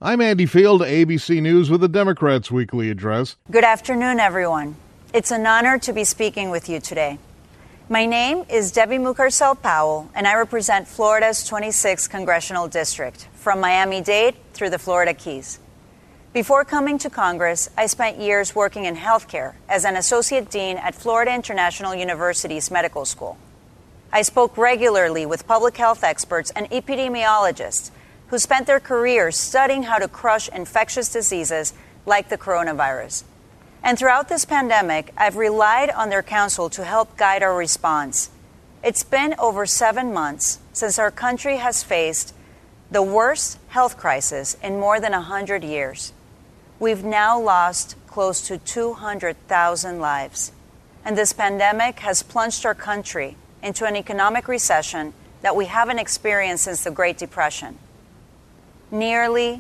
I'm Andy Field, ABC News with the Democrats' Weekly Address. Good afternoon, everyone. It's an honor to be speaking with you today. My name is Debbie Mucarsel Powell, and I represent Florida's 26th Congressional District, from Miami-Dade through the Florida Keys. Before coming to Congress, I spent years working in healthcare as an associate dean at Florida International University's medical school. I spoke regularly with public health experts and epidemiologists who spent their careers studying how to crush infectious diseases like the coronavirus. And throughout this pandemic, I've relied on their counsel to help guide our response. It's been over 7 months since our country has faced the worst health crisis in more than 100 years. We've now lost close to 200,000 lives. And this pandemic has plunged our country into an economic recession that we haven't experienced since the Great Depression. Nearly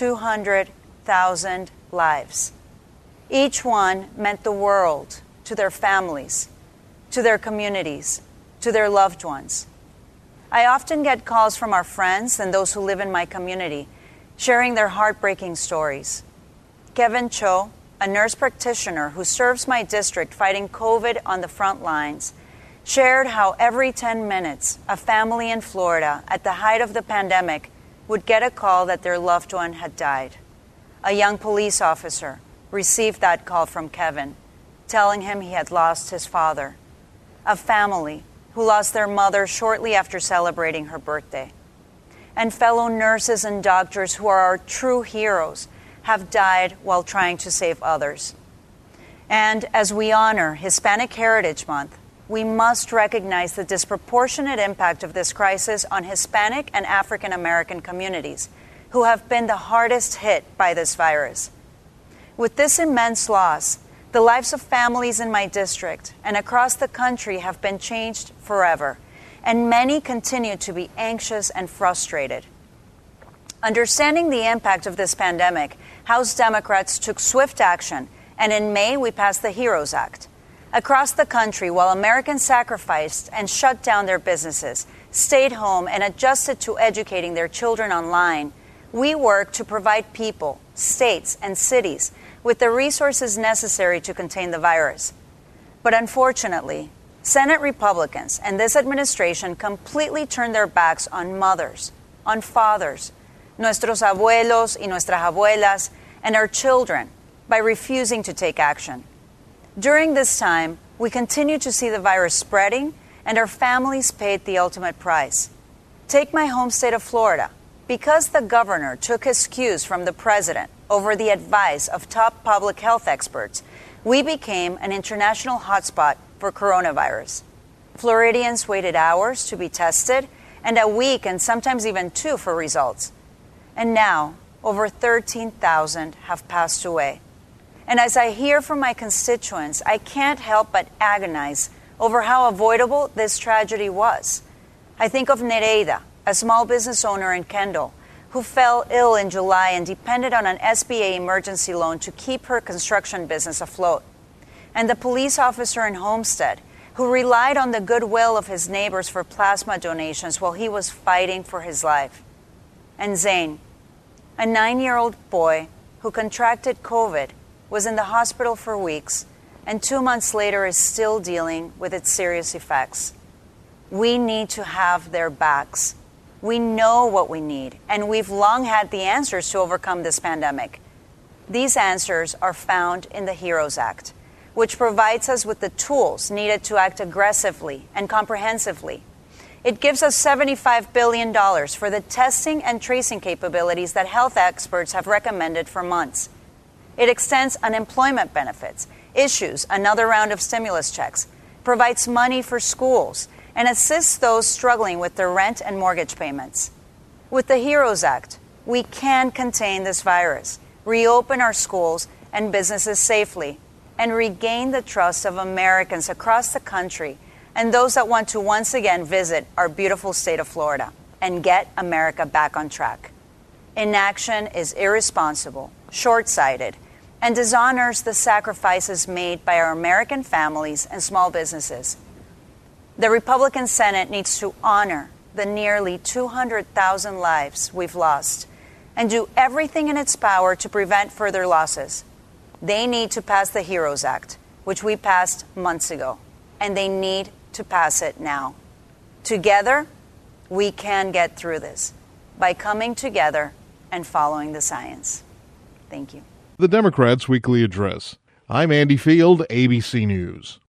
200,000 lives. Each one meant the world to their families, to their communities, to their loved ones. I often get calls from our friends and those who live in my community, sharing their heartbreaking stories. Kevin Cho, a nurse practitioner who serves my district fighting COVID on the front lines, shared how every 10 minutes, a family in Florida at the height of the pandemic would get a call that their loved one had died. A young police officer received that call from Kevin, telling him he had lost his father. A family who lost their mother shortly after celebrating her birthday. And fellow nurses and doctors who are our true heroes have died while trying to save others. And as we honor Hispanic Heritage Month, we must recognize the disproportionate impact of this crisis on Hispanic and African American communities, who have been the hardest hit by this virus. With this immense loss, the lives of families in my district and across the country have been changed forever, and many continue to be anxious and frustrated. Understanding the impact of this pandemic, House Democrats took swift action, and in May we passed the HEROES Act. Across the country, while Americans sacrificed and shut down their businesses, stayed home, and adjusted to educating their children online, we worked to provide people, states, and cities with the resources necessary to contain the virus. But unfortunately, Senate Republicans and this administration completely turned their backs on mothers, on fathers, nuestros abuelos y nuestras abuelas, and our children by refusing to take action. During this time, we continue to see the virus spreading, and our families paid the ultimate price. Take my home state of Florida. Because the governor took his cues from the president over the advice of top public health experts, we became an international hotspot for coronavirus. Floridians waited hours to be tested, and a week and sometimes even 2 for results. And now, over 13,000 have passed away. And as I hear from my constituents, I can't help but agonize over how avoidable this tragedy was. I think of Nereida, a small business owner in Kendall, who fell ill in July and depended on an SBA emergency loan to keep her construction business afloat. And the police officer in Homestead, who relied on the goodwill of his neighbors for plasma donations while he was fighting for his life. And Zane, a 9-year-old boy who contracted COVID, was in the hospital for weeks, and 2 months later is still dealing with its serious effects. We need to have their backs. We know what we need, and we've long had the answers to overcome this pandemic. These answers are found in the HEROES Act, which provides us with the tools needed to act aggressively and comprehensively. It gives us $75 billion for the testing and tracing capabilities that health experts have recommended for months. It extends unemployment benefits, issues another round of stimulus checks, provides money for schools, and assists those struggling with their rent and mortgage payments. With the HEROES Act, we can contain this virus, reopen our schools and businesses safely, and regain the trust of Americans across the country and those that want to once again visit our beautiful state of Florida and get America back on track. Inaction is irresponsible, short-sighted, and dishonors the sacrifices made by our American families and small businesses. The Republican Senate needs to honor the nearly 200,000 lives we've lost and do everything in its power to prevent further losses. They need to pass the HEROES Act, which we passed months ago, and they need to pass it now. Together, we can get through this by coming together and following the science. Thank you. The Democrats' Weekly Address. I'm Andy Field, ABC News.